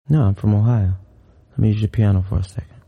No, I'm from Ohio. Let me use your piano for a second.